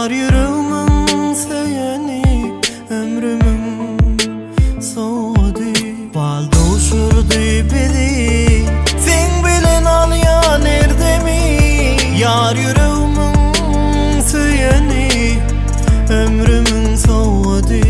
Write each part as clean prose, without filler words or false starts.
Yar yüreğimin seyeni, ömrümün soğudu. Balda uçurdu beni, sen bilen al ya nerede mi? Yar yüreğimin seyeni, ömrümün soğudu.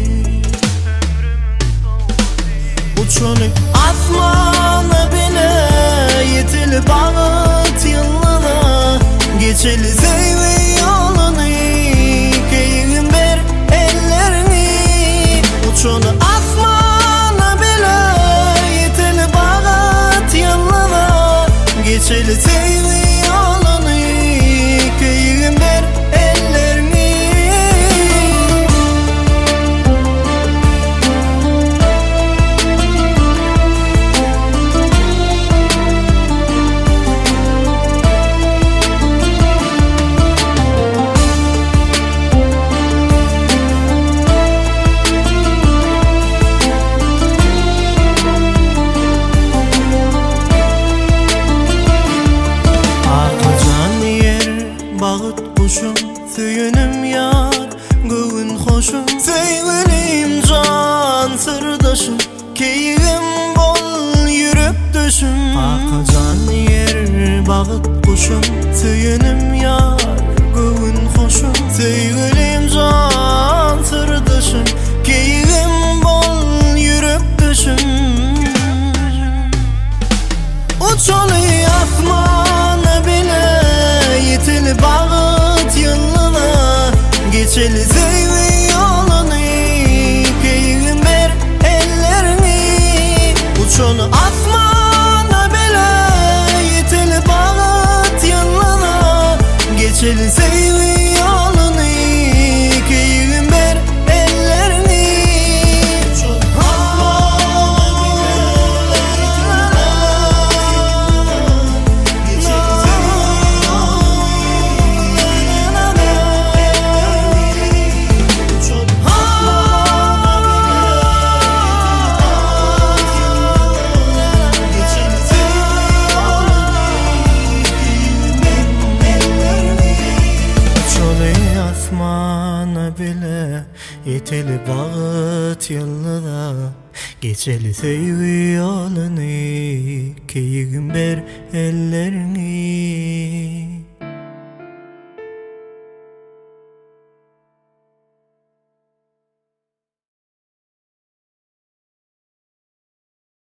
Uçanık asmana bile yetil bağıt yılına, geçeli sevgi yolunu, keyfim ver ellerini. Uçanık asmana bile yetil bağıt yılına, geçeli sevgi yolunu, keyfim ver ellerini. Bağıt kuşum, söyünüm yar, göğün hoşum, sevgilim can sırdaşım, keyfim bol yürek düşüm. Akacan yer bağıt kuşum, söyünüm yar, göğün hoşum, sevgilim can sırdaşım, keyfim bol yürek düşüm. Uçalı asmana bile yetil bağıt yılına, geçeli sevgi yolunu, keyfim ver ellerini. Uçalı asmana bile yetil bağıt yılına, geçeli sevgi yolunu, keyfim ver ellerini. Asmana bile yeteli bağıt yılına, geçeli sevgi yolunu, keyfim ver ellerini.